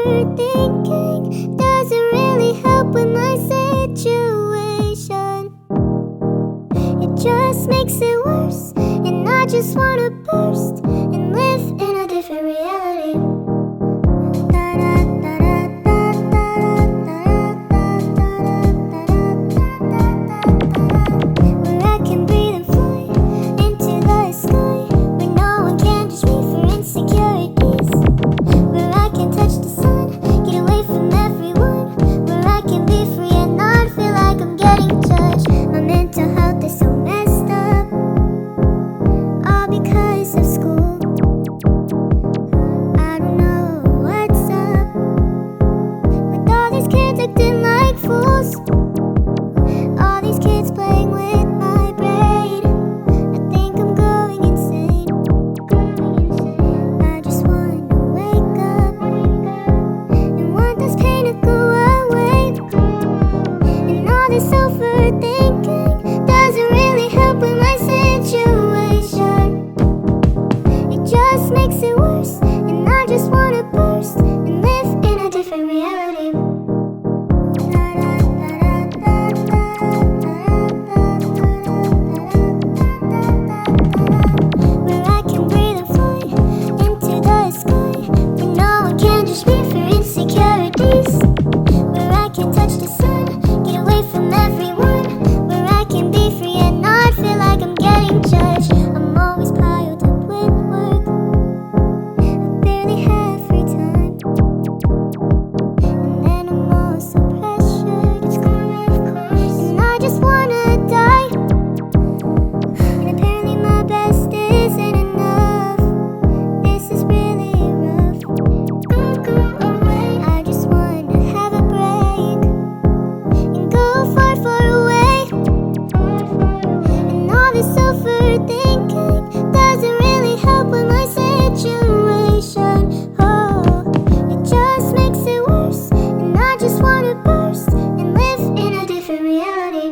overthinking doesn't really help with my situation. It just makes it worse, and I just wanna burst and live in a different reality. Where I can breathe and fly into the sky, where no one can judge me for insecurities. Where I can touch the sun, get away from everyone. Where I can be free and not feel like I'm getting judged. My mental health is so messed up, all because of school. I don't know what's up with all these kids acting like fools. All these kids playing with my brain. I think I'm going insane. I just want to wake up and want this pain to go away. And all this overthinking doesn't really help with my situation. It just makes it worse, and I just want to burst and live in a different reality. Where I can breathe and fly into the sky, where no one can judge me for insecurities. Where I can touch the sun, get away from everyone. Where I can be free and not feel like I'm getting judged. I'm always piled up with work, I barely have free time. And then I'm all so pressured, it's coming of course, and I just wanna die. And apparently my best isn't enough. This is really rough. Go away. I just wanna have a break and go far, far away. And all this overthinking doesn't really help with my situation. Oh, it just makes it worse, and I just wanna burst and live in a different reality.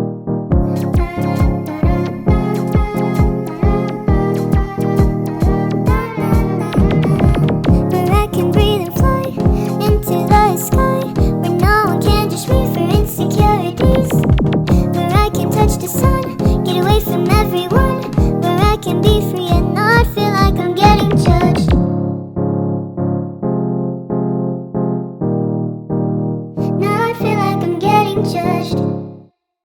Where I can breathe and fly into the sky, where no one can judge me for insecurities. Where I can touch the sun, get away from everyone. Where I can be free and not feel like I'm getting judged. Not feel like I'm getting judged.